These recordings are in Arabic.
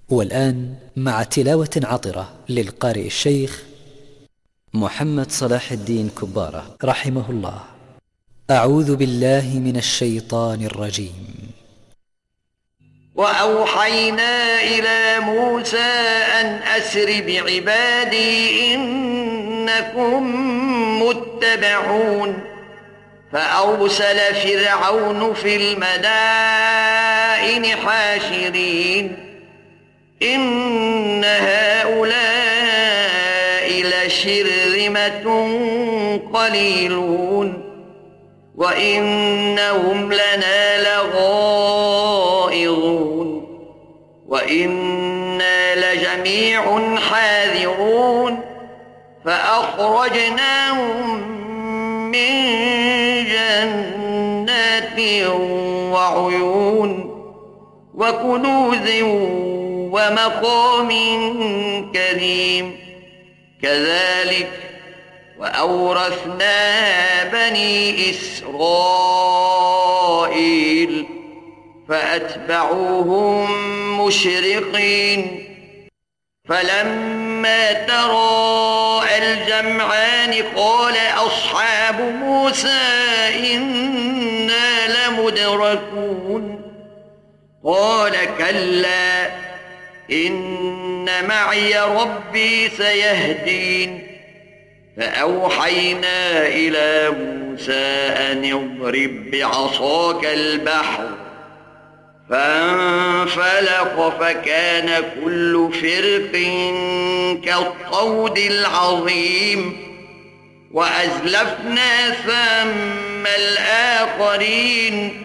والآن مع تلاوة عطرة للقارئ الشيخ محمد صلاح الدين كبارة رحمه الله. أعوذ بالله من الشيطان الرجيم. وأوحينا إلى موسى أن أسر بعبادي إنكم متبعون فأرسل فرعون في المدائن حاشرين إن هؤلاء لشرذمة قليلون وإنهم لنا لغائظون وإنا لجميع حاذرون فأخرجناهم من جنات وعيون وكنوز ومقام كريم كذلك وأورثناها بني إسرائيل فأتبعوهم مشرقين فلما تراءى الجمعان قال أصحاب موسى إنا لمدركون قال كلا إن معي ربي سيهدين فأوحينا إلى موسى أن اضرب بعصاك البحر فانفلق فكان كل فرق كالطود العظيم وأزلفنا ثم الآخرين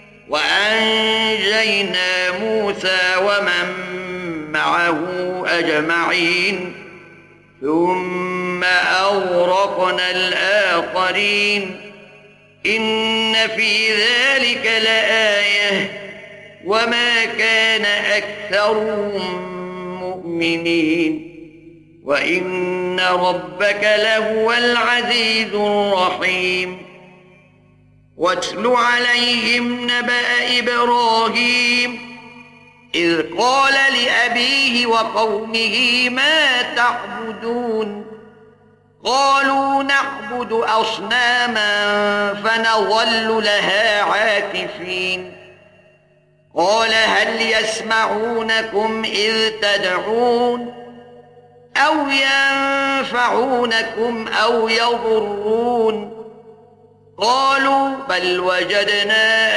وأنجينا موسى ومن معه أجمعين ثم أغرقنا الآخرين إن في ذلك لآية وما كان أكثرهم مؤمنين وإن ربك لهو العزيز الرحيم واتل عليهم نبأ إبراهيم إذ قال لأبيه وقومه ما تعبدون قالوا نعبد أصناما فنظل لها عاكفين قال هل يسمعونكم إذ تدعون أو ينفعونكم أو يضرون قالوا بل وجدنا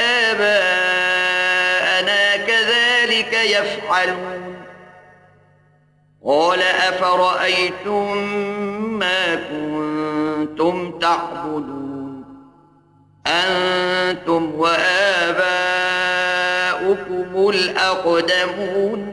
آباءنا كذلك يفعلون قال أفرأيتم ما كنتم تعبدون أنتم وآباؤكم الأقدمون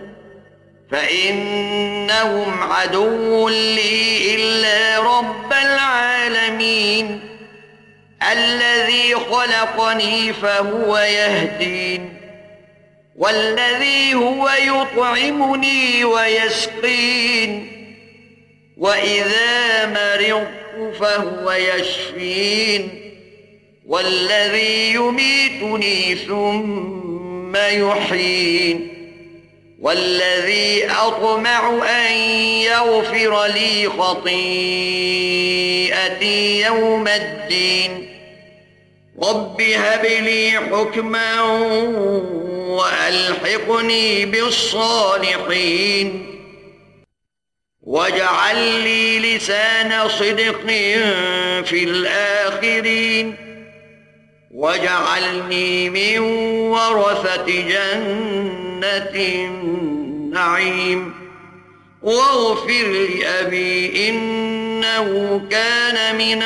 فإنهم عدو لي إلا رب العالمين الذي خلقني فهو يهدين والذي هو يطعمني ويسقين وإذا مرضت فهو يشفين والذي يميتني ثم يحيين والذي أطمع أن يغفر لي خطيئتي يوم الدين رب هب لي حكما وألحقني بالصالحين واجعل لي لسان صدق في الآخرين واجعلني من ورثة جنة النعيم واغفر لأبي إنه كان من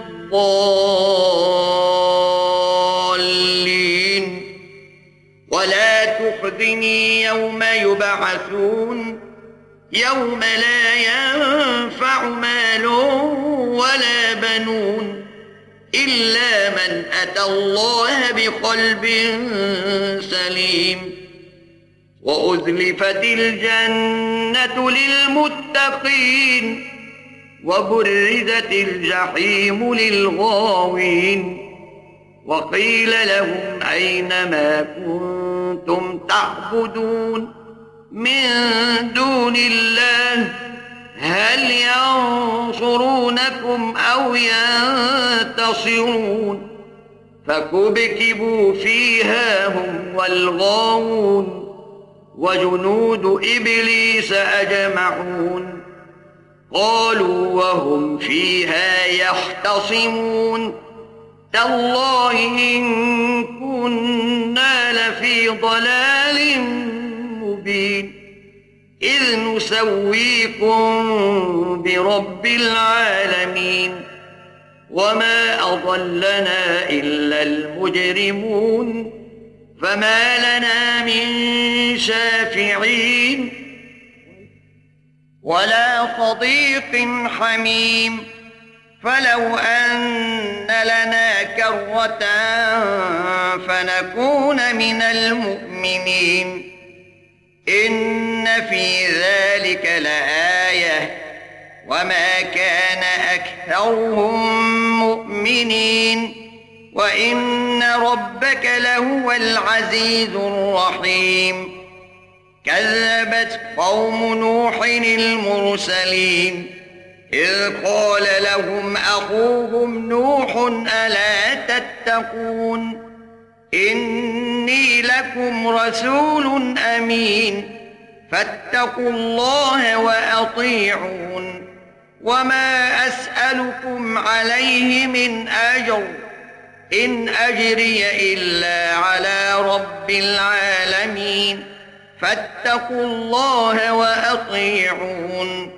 الضالين ولا تخزني يوم يبعثون يوم لا ينفع مال ولا بنون إلا من أتى الله بقلب سليم وأزلفت الجنة للمتقين وبرزت الجحيم للغاوين وقيل لهم أين ما كنتم تعبدون من دون الله هل ينصرونكم أو ينتصرون فكبكبوا فيها هم والغاوون وجنود إبليس أجمعون قالوا وهم فيها يختصمون تالله إن كنا لفي ضلال مبين إذ نسويكم برب العالمين وما أضلنا إلا المجرمون فما لنا من شافعين ولا صديق حميم فلو أن لنا كرة فنكون من المؤمنين إن في ذلك لآية وما كان أكثرهم مؤمنين وإن ربك لهو العزيز الرحيم كذبت قوم نوح المرسلين إذ قال لهم أخوهم نوح ألا تتقون إني لكم رسول أمين فاتقوا الله وأطيعون وما أسألكم عليه من أجر إن أجري إلا على رب العالمين فاتقوا الله وأطيعون.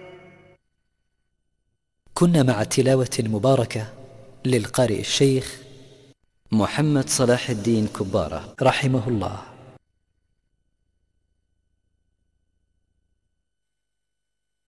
كنا مع التلاوة المباركة للقارئ الشيخ محمد صلاح الدين كبارة رحمه الله.